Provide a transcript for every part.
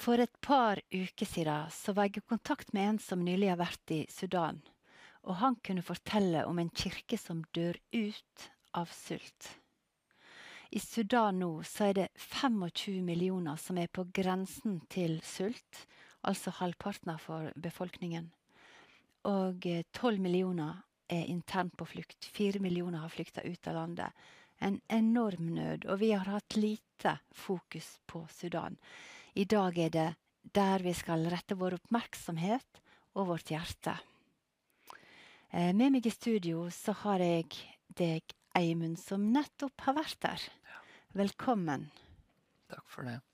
For et par uker siden så var jeg i kontakt med en som nylig har vært i Sudan, og han kunne fortelle om en kirke som dør ut av sult. I Sudan nå så er det 25 millioner som er på grensen til sult, altså halvparten av befolkningen. Og 12 millioner er internt på flukt. 4 millioner har flyktet ut av landet. En enorm nød, og vi har hatt lite fokus på Sudan. I dag er det der vi skal rette vår oppmerksomhet og vårt hjerte. Med meg i studio så har jeg deg, Eimund, som nettopp har vært der. Velkommen. Takk for det.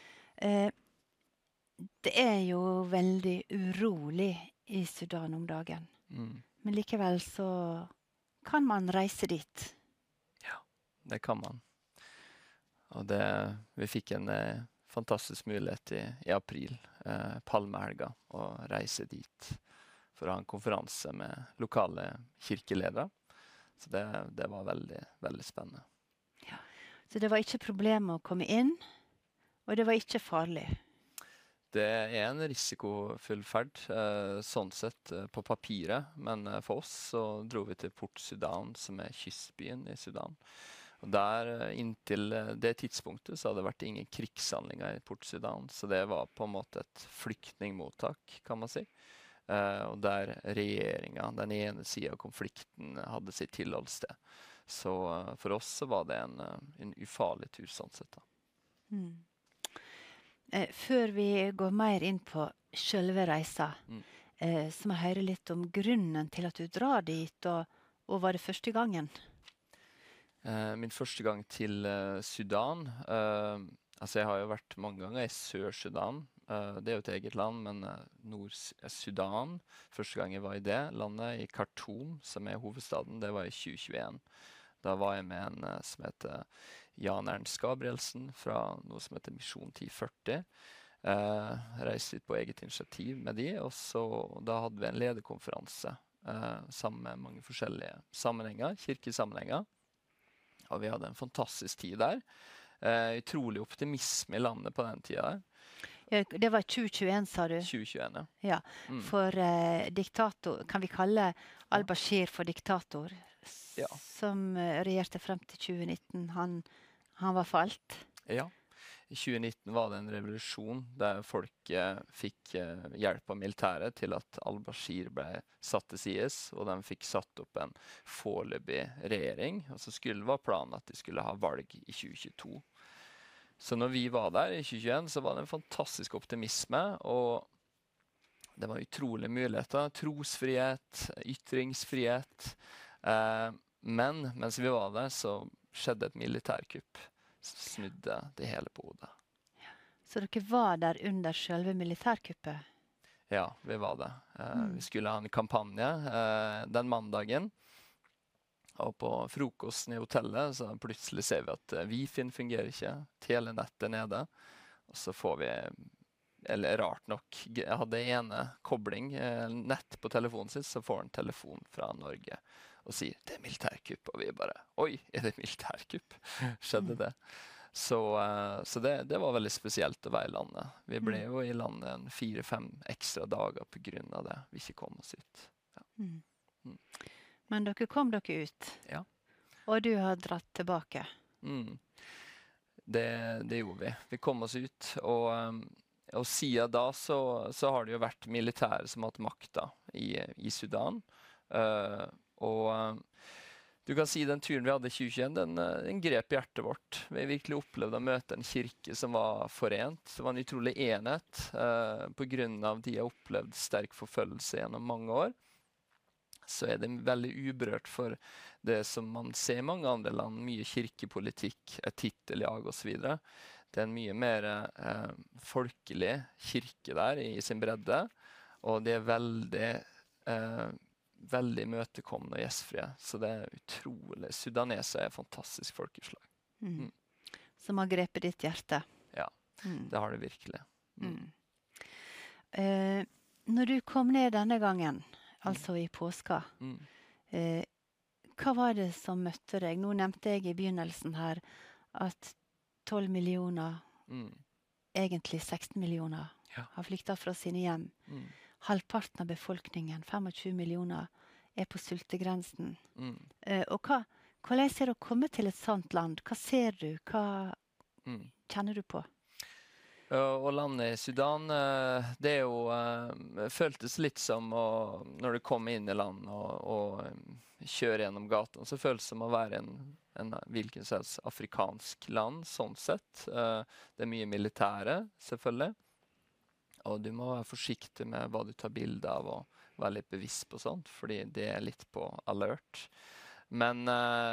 Det er jo veldig urolig i Sudan om dagen. Men likevel så kan man reise dit. Ja, det kan man. Og vi fikk en fantastisk mulighet i april, Palmehelga, å reise dit for å ha en konferanse med lokale kirkeledere. Så det var veldig, veldig spennende. Ja. Så det var ikke problem å komme inn, og det var ikke farlig. Det er en risikofull ferd, sånn sett på papiret, men for oss så dro vi til Port Sudan, som er kystbyen i Sudan. Og der, inntil det tidspunktet, så hadde det vært ingen krigshandlinger i Port Sudan, så det var på en måte et flyktningmottak, kan man si. Og der regjeringen, den ene siden av konflikten, hadde sitt tilholdssted. Så for oss så var det en ufarlig tur, sånn sett da. Før vi går mer inn på selve reisa, så må jeg høre litt om grunnen til at du drar dit, og var det første gangen? Min første gang til Sudan, altså jeg har jo vært mange ganger i Sør-Sudan, det er jo et eget land, men Nord-Sudan, første gang jeg var i det landet, i Khartoum, som er hovedstaden, det var i 2021. Da var jeg med en som heter Jan Ernst Gabrielsen fra noe som heter Mission 1040. Reiste litt på eget initiativ med de, og så da hadde vi en lederkonferanse sammen med mange forskjellige sammenhenger, kirkesammenhenger. Og vi hadde en fantastisk tid der. Utrolig optimisme i landet på den tida der. Ja, det var 2021, sa du? 2021, ja. Ja, for diktator, kan vi kalle al-Bashir for diktator? Ja. Som regjerte frem til 2019. Han var falt. Ja. I 2019 var det en revolusjon der folk fikk hjelp av militæret til at al-Bashir ble satt til sides, og de fikk satt opp en foreløpig regjering. Og så skulle det være planen at de skulle ha valg i 2022. Så når vi var der i 2021, så var det en fantastisk optimisme, og det var utrolige muligheter. Trosfrihet, ytringsfrihet. Men mens vi var der, så skjedde et militærkupp. Snudde det hele på hodet. Så dere var der under selve militærkuppet? Ja, vi var det. Vi skulle ha en kampanje den mandagen. Og på frokosten i hotellet så plutselig ser vi at Wi-Fi fungerer ikke. Telenettet er nede. Og så får vi, eller rart nok, jeg hadde ene kobling, nett på telefonen sin, så får en telefon fra Norge og sier, det er militærkupp, og vi bare, oi, er det militærkupp? Skjedde det? Så det var veldig spesielt å være i landet. Vi ble jo i landet en 4-5 ekstra dager på grunn av det. Vi ikke kom oss ut. Ja. Men dere kom dere ut? Ja. Og du har dratt tilbake? Det gjorde vi. Vi kom oss ut, og siden da så har det jo vært militære som har hatt makta i Sudan. Og du kan si den turen vi hadde i 2021, den grep hjertet vårt. Vi virkelig opplevde å møte en kirke som var forent. Det var en utrolig enhet på grunn av de har opplevd sterk forfølgelse gjennom mange år. Så er det veldig uberørt for det som man ser i mange andre land, mye kirkepolitikk, et titeljag og så videre. Det er en mye mer folkelig kirke der i sin bredde, og det er veldig imøtekommende og gjestfrie. Så det er utrolig. Sudaneser er et fantastisk folkeslag. Som har grepet ditt hjerte. Ja, det har det virkelig. Når du kom ned denne gangen, altså i påska, hva var det som møtte deg? Nå nevnte jeg i begynnelsen her at 12 millioner egentlig 16 millioner, Ja. har flyktet fra sine hjem. Halvparten av befolkningen, 25 millioner, er på sultegrensen. Og hvordan er det å komme til et sånt land? Hva ser du? Hva kjenner du på? Å lande i Sudan, det er jo føltes litt som når du kommer inn i land og kjører gjennom gaten, så føles det som å være en hvilken som helst afrikansk land, sånn sett. Det er mye militære, selvfølgelig. Og du må være forsiktig med hva du tar bilde av, og være litt bevisst på sånt, fordi det er litt på alert. Men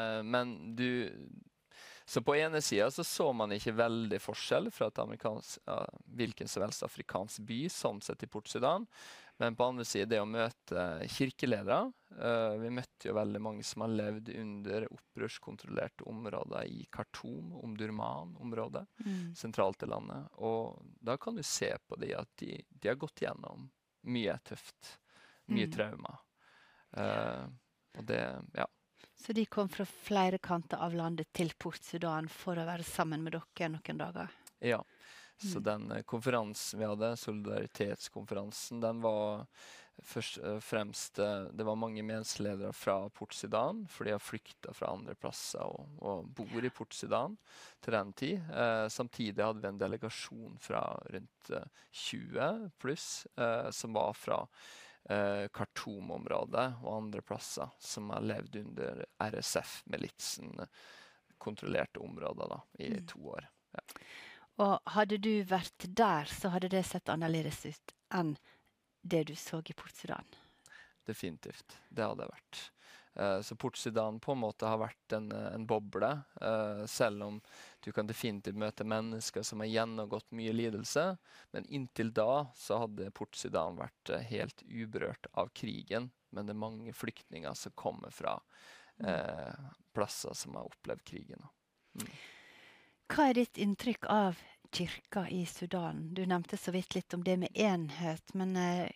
så på ene siden så man ikke veldig forskjell fra hvilken som helst afrikansk by, sånn sett i Port-Sudan. Men på andre siden det å møte kirkeledere. Vi møtte jo veldig mange som har levd under opprørskontrollerte områder i Khartoum, Omdurman-området, sentralt i landet. Og da kan du se på de at de har gått gjennom mye tøft, mye trauma. Og det, ja. Så de kom fra flere kanter av landet til Port-Sudan for å være sammen med dere noen dager? Ja, så den konferansen vi hadde, solidaritetskonferansen, den var først og fremst, det var mange menighetsledere fra Port-Sudan, for de har flyktet fra andre plasser og bor i Port-Sudan til den tid. Samtidig hadde vi en delegasjon fra rundt 20 pluss, som var fra Khartoum-området og andre plasser som har levd under RSF-militsen kontrollerte områder da, i 2 år. Ja. Og hadde du vært der, så hadde det sett annerledes ut enn det du så i Port-Sudan? Definitivt, det hadde det vært. Så Port-Sudan på en måte har vært en boble, selv om du kan definitivt møte mennesker som har gjennomgått mye lidelse. Men inntil da så hadde Port-Sudan vært helt uberørt av krigen. Men det er mange flyktninger som kommer fra plasser som har opplevd krigen. Hva er ditt inntrykk av kirka i Sudan? Du nevnte så vidt litt om det med enhet, men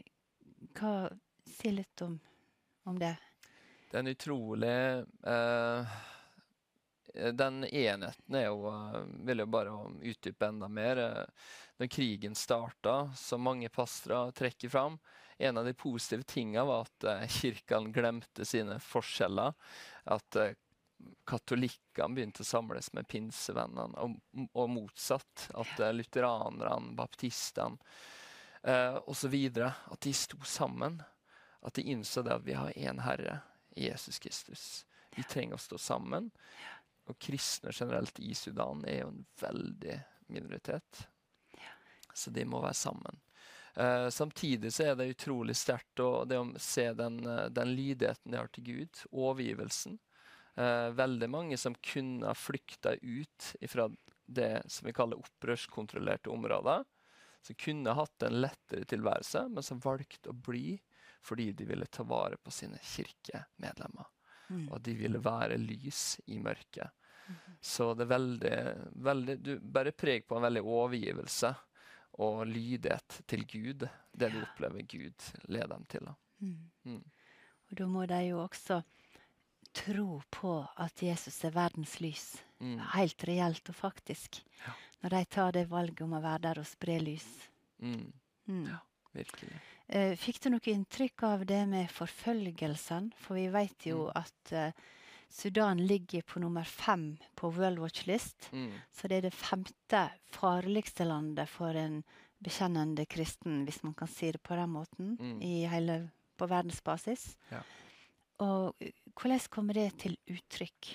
si litt om det. Det er en utrolig den enheten er jo, vil jeg bare utdype enda mer. Når krigen startet, så mange pastorer trekker fram, en av de positive tingene var at kirken glemte sine forskjeller, at katolikkene begynte å samles med pinsevennene, og motsatt, at lutheranerne, baptistene, og så videre, at de sto sammen, at de innså det at vi har en Herre, Jesus Kristus. Vi trenger å stå sammen, og kristne generelt i Sudan er jo en veldig minoritet, så de må være sammen. Samtidig så er det utrolig sterkt å se den lydigheten de har til Gud, overgivelsen. Veldig mange som kunne flykta ut fra det som vi kaller opprørskontrollerte områder, som kunne hatt en lettere tilværelse, men som valgte å bli fordi de ville ta vare på sine kirkemedlemmer. Og de ville være lys i mørket. Så det er veldig, du bare preg på en veldig overgivelse og lydighet til Gud, det du opplever Gud leder dem til. Og da må de jo også tro på at Jesus er verdens lys, helt reelt og faktisk, når de tar det valget om å være der og spre lys. Ja, virkelig. Fikk du noe inntrykk av det med forfølgelsen? For vi vet jo at Sudan ligger på nummer 5 på World Watch List, så det er det 5. farligste landet for en bekjennende kristen, hvis man kan si det på den måten, på verdensbasis. Ja. Og hvordan kommer det til uttrykk?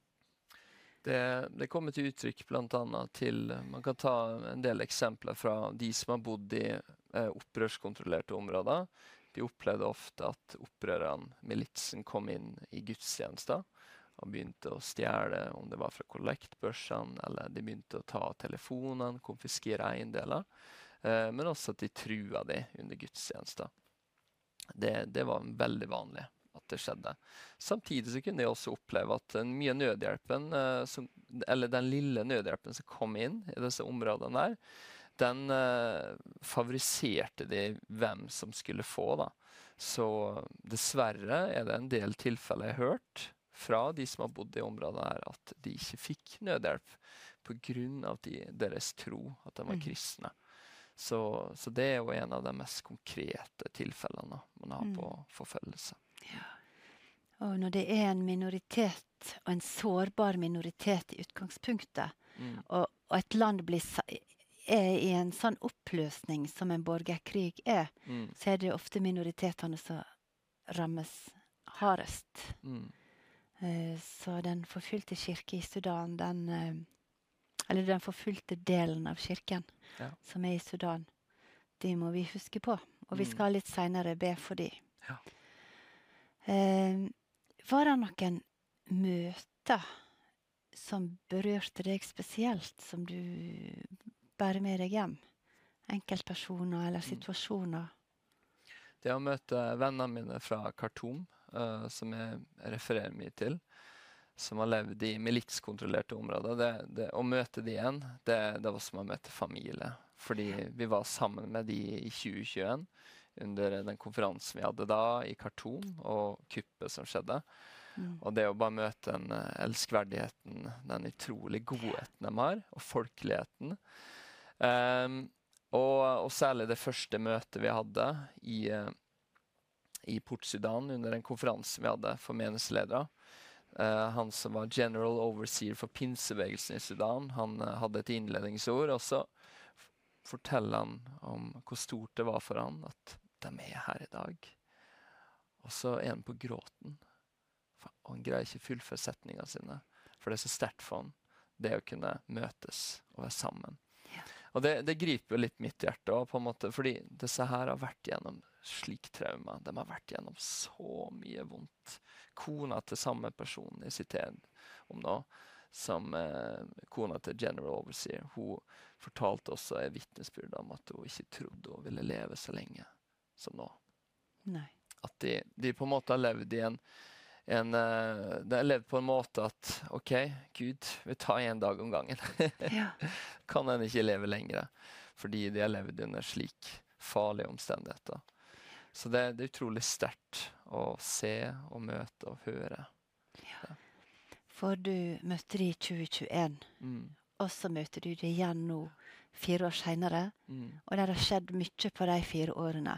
Det kommer til uttrykk blant annet man kan ta en del eksempler fra de som har bodd i opprørskontrollerte områder. De opplevde ofte at opprørerne, militsen, kom inn i gudstjenester og begynte å stjele, om det var fra kollektbørsene, eller de begynte å ta telefonene, konfiskere eiendeler, men også at de trua de under gudstjenester. Det var veldig vanlig at det skjedde. Samtidig så kunne jeg også oppleve at mye nødhjelpen, eller den lille nødhjelpen som kom inn i disse områdene der, den favoriserte de hvem som skulle få da. Så dessverre er det en del tilfeller jeg har hørt fra de som har bodd i området her, at de ikke fikk nødhjelp på grunn av deres tro, at de var kristne. Så det er jo en av de mest konkrete tilfellene man har på forfølgelse. Og når det er en minoritet, og en sårbar minoritet i utgangspunktet, og et land er i en sånn oppløsning som en borgerkrig er, så er det ofte minoritetene som rammes hardest. Så den forfulgte kirke i Sudan, eller den forfulgte delen av kirken som er i Sudan, det må vi huske på. Og vi skal litt senere be for de. Var det noen møter som berørte deg spesielt, som du bærer med deg hjem? Enkeltpersoner eller situasjoner? Det å møte vennene mine fra Khartoum, som jeg refererer mye til, som har levd i militskontrollerte områder, å møte de igjen, det var som å møte familie. Fordi vi var sammen med de i 2021, under den konferansen vi hadde da i Khartoum, og kuppet som skjedde. Og det å bare møte den elskverdigheten, den utrolig godheten de har, og folkeligheten. Og særlig det første møtet vi hadde i Port Sudan, under den konferansen vi hadde for menighetsledere. Han som var General Overseer for pinsebevegelsen i Sudan, han hadde et innledningsord, og så forteller han om hvor stort det var for han at de er her i dag. Og så er han på gråten, og han greier ikke fullføre setningene sine, for det er så sterkt for han, det å kunne møtes og være sammen. Og det griper jo litt mitt hjerte også, på en måte, fordi disse her har vært gjennom slik trauma. De har vært gjennom så mye vondt. Kona til samme person jeg siterer om nå, som kona til General Overseer, hun fortalte også et vitnesbyrd om at hun ikke trodde hun ville leve så lenge som nå. Nei. At de på en måte har levd i de har levd på en måte at ok, Gud, vi tar en dag om gangen. Kan en ikke leve lenger, fordi de har levd under slik farlige omstendigheter. Så det er utrolig sterkt å se og møte og høre. For du møtte de i 2021, og så møter du de igjen nå 4 år senere, og det har skjedd mye på de 4 årene.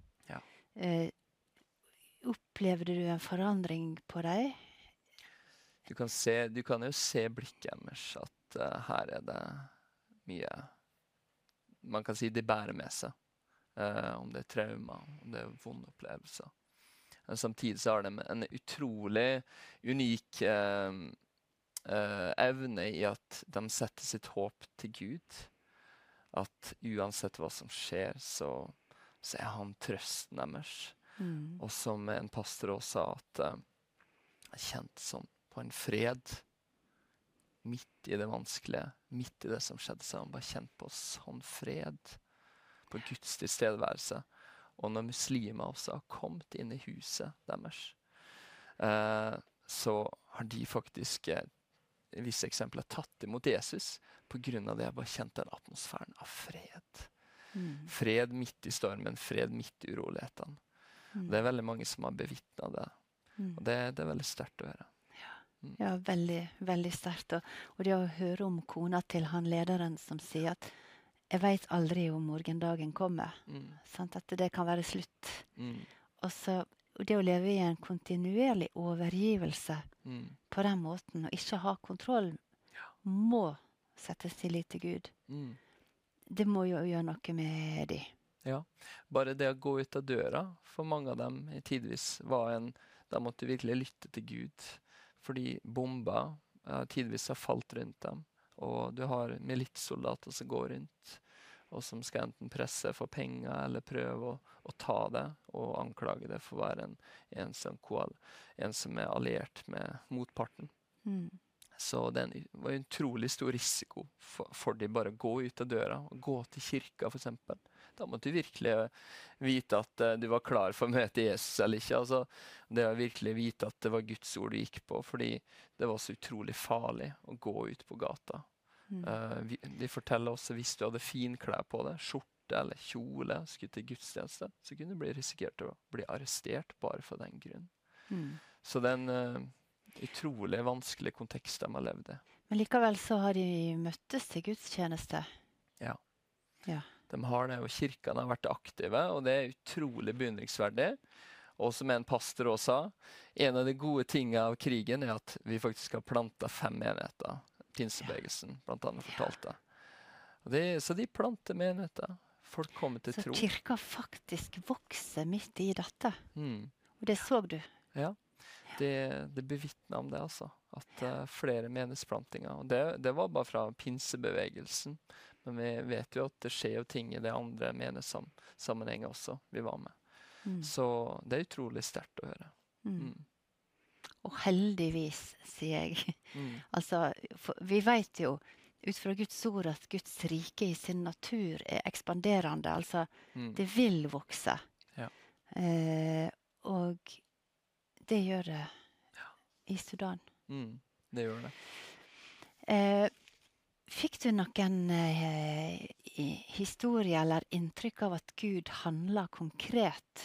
Opplevde du en forandring på deg? Du kan jo se blikket deres, at her er det mye, man kan si de bærer med seg, om det er trauma, om det er vonde opplevelser. Men samtidig så har de en utrolig unik evne i at de setter sitt håp til Gud, at uansett hva som skjer, så er han trøsten deres. Og som en pastor også sa, at jeg kjente sånn på en fred midt i det vanskelige, midt i det som skjedde, så han bare kjent på sånn fred, på Guds tilstedeværelse. Og når muslimer også har kommet inn i huset deres, så har de faktisk i visse eksempler tatt imot Jesus på grunn av det jeg bare kjente den atmosfæren av fred. Fred midt i stormen, fred midt i urolighetene. Det er veldig mange som har bevittnet det. Og det er veldig sterkt å høre. Ja, veldig, veldig sterkt. Og det å høre om kona til han lederen som sier at jeg vet aldri om morgendagen kommer. Sant? At det kan være slutt. Og det å leve i en kontinuerlig overgivelse på den måten, og ikke ha kontroll, må settes tillit til Gud. Det må jo gjøre noe med de. Ja, bare det å gå ut av døra, for mange av dem i tidvis da måtte du virkelig lytte til Gud, fordi bomber tidvis har falt rundt dem, og du har militssoldater som går rundt, og som skal enten presse for penger, eller prøve å ta det, og anklage det for å være en som er alliert med motparten. Så det var en utrolig stor risiko for de bare å gå ut av døra, og gå til kirka for eksempel. Da måtte du virkelig vite at du var klar for å møte Jesus eller ikke. Altså, det å virkelig vite at det var Guds ord du gikk på, fordi det var så utrolig farlig å gå ut på gata. De forteller også, hvis du hadde finklær på det, skjorte eller kjole, skulle til gudstjeneste, så kunne du risikert å bli arrestert bare for den grunn. Så det er en utrolig vanskelig kontekst de har levd i. Men likevel så har de møttes i gudstjeneste. Ja. Ja. De har det, og kirkene har vært aktive, og det er utrolig beundringsverdig. Og som en pastor også sa, en av de gode tingene av krigen er at vi faktisk har plantet 5 menigheter. Pinsebevegelsen blant annet fortalte. Så de planter menigheter. Folk kommer til Så tro. kirka faktisk vokser midt i dette. Mm. Og det så du. Ja, det bevitner om det, altså. At flere menighetsplantinger. Og det var bare fra pinsebevegelsen. Men vi vet jo at det skjer jo ting i det andre menighetssammenhenget også vi var med. Så det er utrolig sterkt å høre. Og heldigvis, sier jeg. Altså, vi vet jo ut fra Guds ord at Guds rike i sin natur er ekspanderende. Altså, det vil vokse. Ja. Og det gjør det i Sudan. Det gjør det. Fikk du noen historie eller inntrykk av at Gud handler konkret?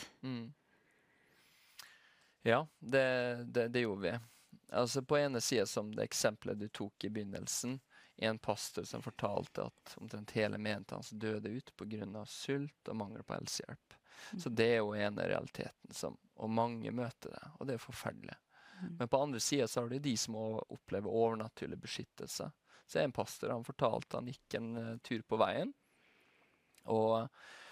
Ja, det gjorde vi. Altså på ene siden som det eksempelet du tok i begynnelsen, en pastor som fortalte at omtrent hele menigheten hans døde ut på grunn av sult og mangel på helsehjelp. Så det er jo en av realiteten og mange møter det, og det er forferdelig. Men på andre siden så har du de som opplever overnaturlig beskyttelse. Så en pastor, han fortalte han gikk en tur på veien, og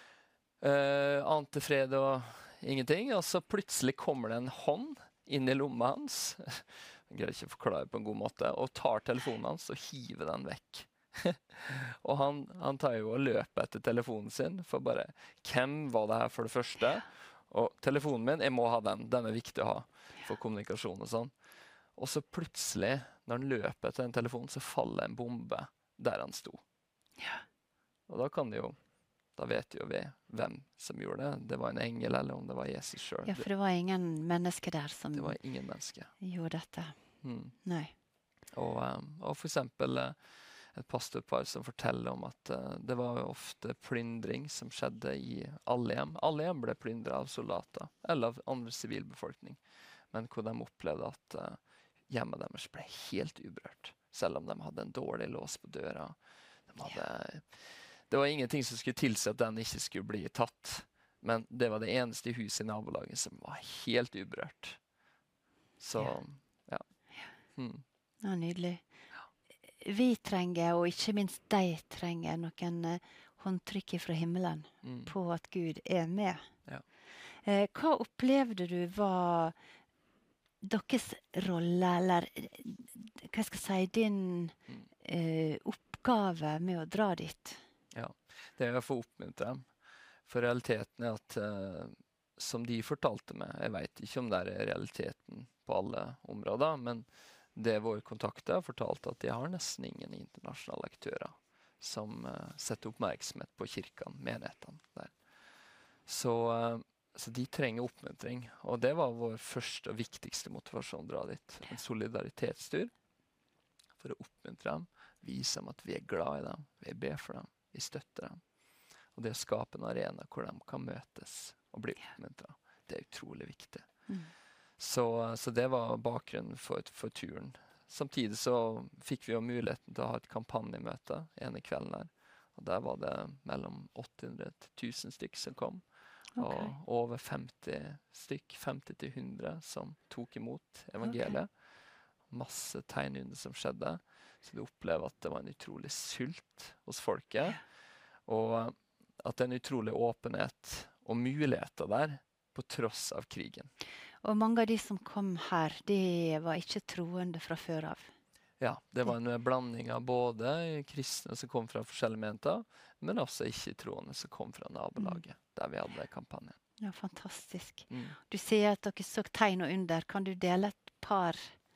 ante fred og ingenting, og så plutselig kommer det en hånd inn i lomma hans, jeg greier ikke å forklare på en god måte, og tar telefonen hans og hiver den vekk. Og han tar jo og løper etter telefonen sin, for bare, hvem var det her for det første? Og telefonen min, jeg må ha den er viktig å ha for kommunikasjon og sånn. Og så plutselig, når han løper etter den telefonen, så faller en bombe der han sto. Ja. Og da vet jo vi hvem som gjorde det. Det var en engel, eller om det var Jesus selv. Ja, for det var ingen mennesker der som det var ingen mennesker. Gjorde dette. Nei. Og for eksempel et pastorpar som forteller om at det var ofte plyndring som skjedde i alle hjem. Alle hjem ble plyndret av soldater, eller av andre sivilbefolkning. Men hvor de opplevde at hjemmet deres ble helt uberørt, selv om de hadde en dårlig lås på døra. Det var ingenting som skulle tilsi at den ikke skulle bli tatt, men det var det eneste huset i nabolaget som var helt uberørt. Så, ja. Ja, nydelig. Vi trenger, og ikke minst de trenger, noen håndtrykk fra himmelen på at Gud er med. Ja. Hva opplevde du var deres rolle, eller hva skal jeg si, din oppgave med å dra dit? Ja, det er å få oppmuntre dem. For realiteten er at, som de fortalte meg, jeg vet ikke om det er realiteten på alle områder, men det våre kontakter fortalte at de har nesten ingen internasjonale aktører som setter oppmerksomhet på kirken, menighetene der. Så de trenger oppmuntring, og det var vår første og viktigste motivasjon å dra dit. En solidaritetstur for å oppmuntre dem, vise dem at vi er glad i dem, vi ber for dem, vi støtter dem. Og det å skape en arena hvor de kan møtes og bli oppmuntret, det er utrolig viktig. Så det var bakgrunnen for turen. Samtidig så fikk vi jo muligheten til å ha et kampanjemøte ene kvelden der. Og der var det mellom 800 til 1000 stykk som kom. Okay. Og over 50 stykk, 50 til 100 som tok imot evangeliet. Okay. Masse tegnunder som skjedde. Så vi opplever at det var en utrolig sult hos folket. Og at det er en utrolig åpenhet og muligheter der på tross av krigen. Og mange av de som kom her, de var ikke troende fra før av. Ja, det var en blanding av både kristne som kom fra forskjellige menigheter, men også ikke-troende som kom fra nabolaget, der vi hadde kampanjen. Ja, fantastisk. Du sier at dere så tegn og under. Kan du dele et par?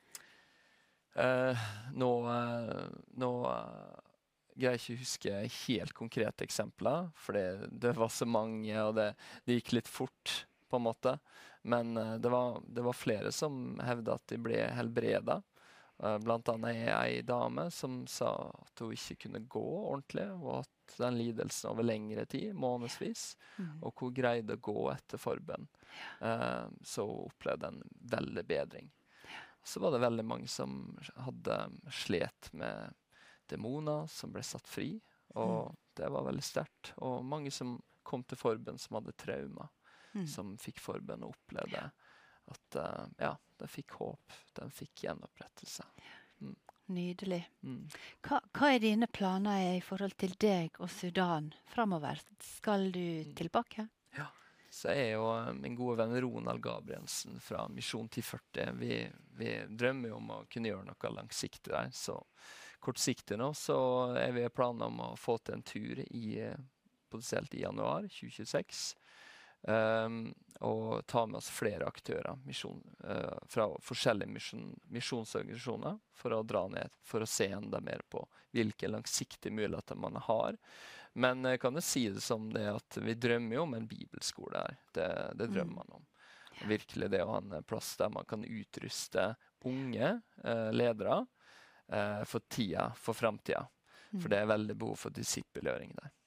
Nå greier jeg ikke å huske helt konkrete eksempler, for det var så mange, og det gikk litt fort, på en måte. Men det var flere som hevdet at de ble helbredet. Blant annet ei dame som sa at hun ikke kunne gå ordentlig, og at den lidelsen over lengre tid, månedsvis, og hun greide å gå etter forbønn. Så hun opplevde en veldig bedring. Så var det veldig mange som hadde slet med demoner som ble satt fri, og det var veldig sterkt. Og mange som kom til forbønn som hadde trauma, som fikk forbønn og opplevde at de fikk håp, de fikk gjenopprettelse. Nydelig. Hva er dine planer i forhold til deg og Sudan fremover? Skal du tilbake? Ja, så jeg og min gode venn Ronald Gabrielsen fra Misjon 1040, vi drømmer jo om å kunne gjøre noe langsiktig der, så kortsiktig nå, så er vi planer om å få til en tur potensielt i januar 2026, og ta med oss flere aktører fra forskjellige misjonsorganisasjoner for å dra ned, for å se enda mer på hvilke langsiktige muligheter man har. Men jeg kan jo si det som det at vi drømmer jo om en bibelskole her. Det drømmer man om. Virkelig det å ha en plass der man kan utruste unge ledere for fremtiden. For det er veldig behov for disippelgjøring der.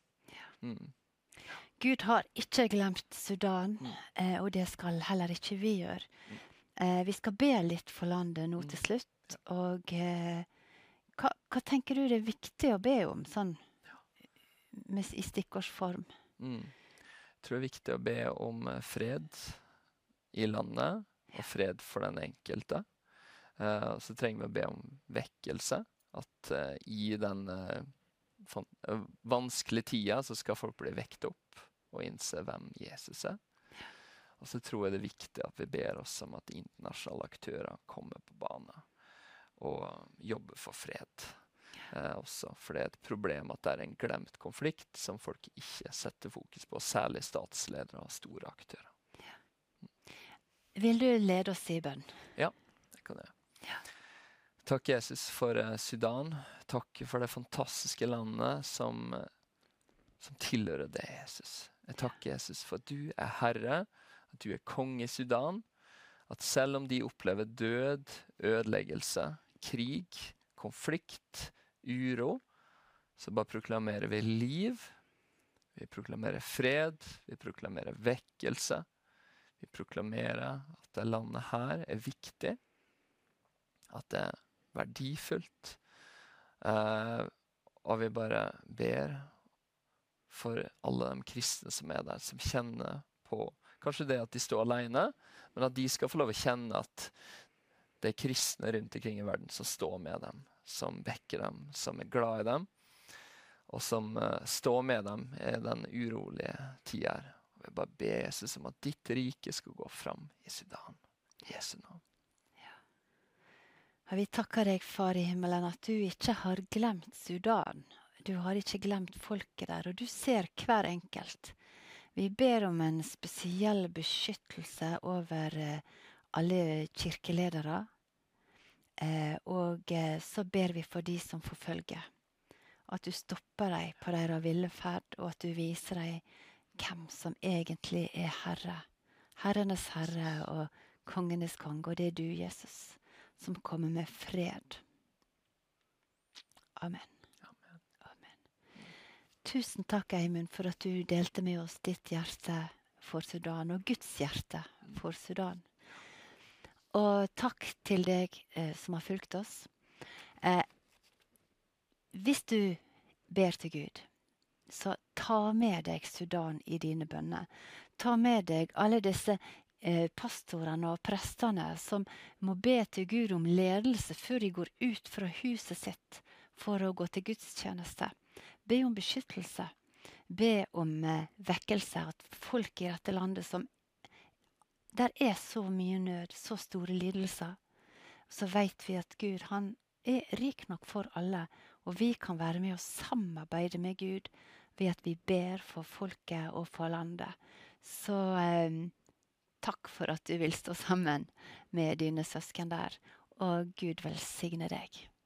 Gud har ikke glemt Sudan, og det skal heller ikke vi gjøre. Vi skal be litt for landet nå til slutt, og hva tenker du det er viktig å be om, sånn i stikkordsform? Jeg tror det er viktig å be om fred i landet, og fred for den enkelte. Så trenger vi å be om vekkelse, at i den vanskelige tida så skal folk bli vekt opp og innse hvem Jesus er. Og så tror jeg det er viktig at vi ber oss om at internasjonale aktører kommer på bane og jobber for fred også. For det er et problem at det er en glemt konflikt som folk ikke setter fokus på, særlig statsledere og store aktører. Vil du lede oss i bønn? Ja, det kan jeg. Takk Jesus for Sudan. Takk for det fantastiske landet som tilhører deg, Jesus. Jeg takker Jesus for at du er herre, at du er konge i Sudan, at selv om de opplever død, ødeleggelse, krig, konflikt, uro, så bare proklamerer vi liv, vi proklamerer fred, vi proklamerer vekkelse, vi proklamerer at det landet her er viktig, at det er verdifullt, og vi bare ber for alle de kristne som er der, som kjenner på kanskje det at de står alene, men at de skal få lov å kjenne at det er kristne rundt omkring i verden som står med dem, som vekker dem, som er glad i dem, og som står med dem i den urolige tiden her. Og vi bare ber Jesus om at ditt rike skal gå fram i Sudan. I Jesu navn. Og vi takker deg, Far i himmelen, at du ikke har glemt Sudan. Du har ikke glemt folket der, og du ser hver enkelt. Vi ber om en spesiell beskyttelse over alle kirkeledere, og så ber vi for de som forfølger. At du stopper dem på deres ville ferd, og at du viser dem hvem som egentlig er Herre. Herrenes Herre og kongenes konge, og det er du, Jesus, som kommer med fred. Amen. Tusen takk, Eimund, for at du delte med oss ditt hjerte for Sudan, og Guds hjerte for Sudan. Og takk til deg som har fulgt oss. Hvis du ber til Gud, så ta med deg Sudan i dine bønner. Ta med deg alle disse pastorene og prestene som må be til Gud om ledelse før de går ut fra huset sitt for å gå til gudstjeneste. Be om beskyttelse. Be om vekkelse. At folk i dette landet som der er så mye nød, så store lidelser, så vet vi at Gud, han er rik nok for alle, og vi kan være med å samarbeide med Gud ved at vi ber for folket og for landet. Så takk for at du vil stå sammen med dine søsken der, og Gud velsigne deg.